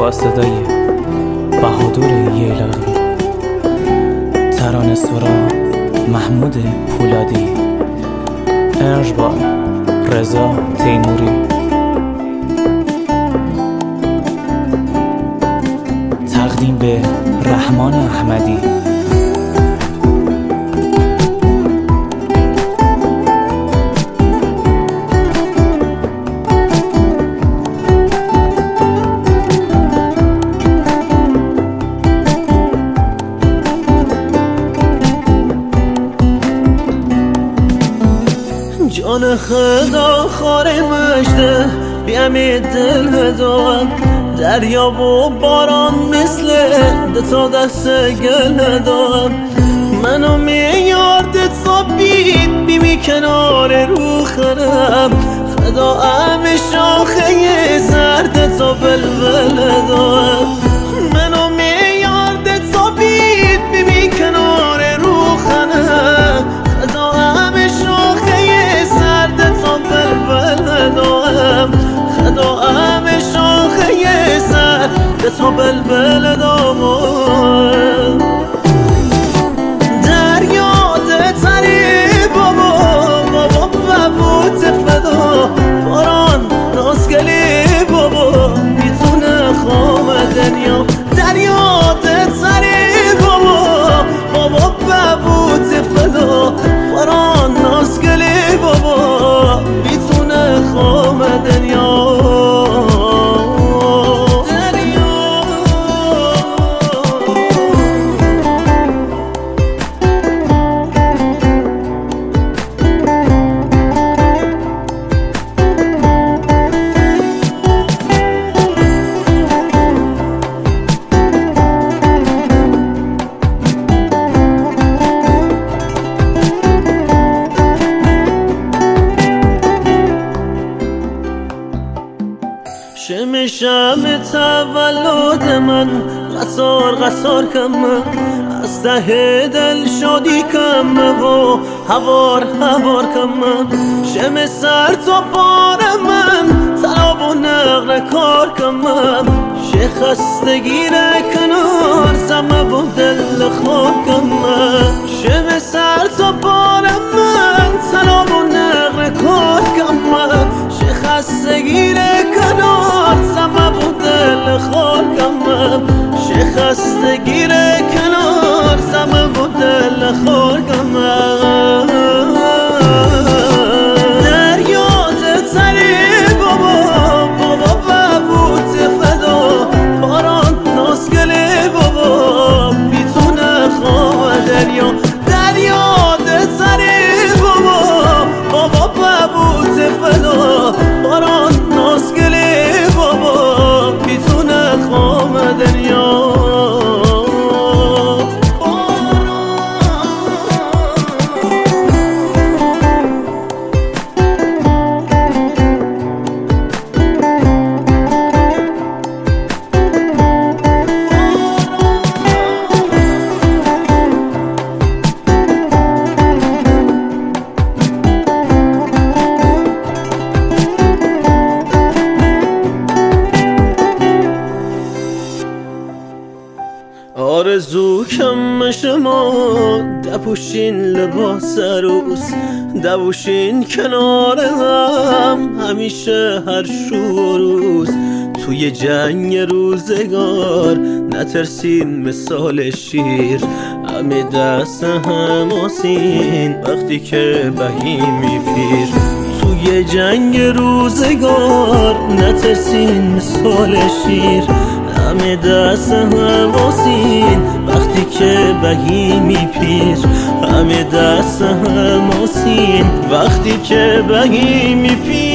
با صدای بهادر ییلاقی، ترانه سرا محمود پولادی، ارج با رضا تیموری. تقدیم به رحمان احمدی. جان خدا خار مجده بیمی دل هدام، دریا و باران مثل دتا دست گل هدام. منو میاردت صابید بیمی کنار رو خرم، خدا ام شاخه زرد تا بلبل هدام. منو میاردت صابید بیمی کنار رو خرم، خدا ام شاخه زرد تا بلبل هدام. خدا ام شاخه زرد تا بلبل هدام. دریاد تری بابا بابا ببوت فدا، باران نازگلی بابا میتونه خواب دنیا. دریاد تری بابا بابا ببوت فدا، باران نازگلی بابا میتونه خواب دنیا. شم تولد من قصار قصار کمه، از ته دل شادی کمه و هوار هوار کمه. شم سر تا بار من طلب و نقل کار کمه، خستگی را کنار زمه و دل خور کمه. شم سر تا بار من طلب و نقل کار کمه، خستگی را کنار زمه و دل خور کمه. خستگی را کنار زمه و دل خور کمه. دریاد تری بابا بابا ببوت فدا، باران نازگلی بابا میتونه خواب دریا. دریاد تری بابا بابا ببوت فدا، باران نازگلی بابا میتونه خواب دریا. آرزو کم شما دپوشین لباس روز، دبوشین کنار هم همیشه هر شو روز. توی جنگ روزگار نترسین مثال شیر، همه دست هم آسین وقتی که بهیمی پیر. توی جنگ روزگار نترسین مثال شیر، همه دست هم آسین وقتی که بهیمی پیر. همه دست هم آسین وقتی که بهیمی پیر.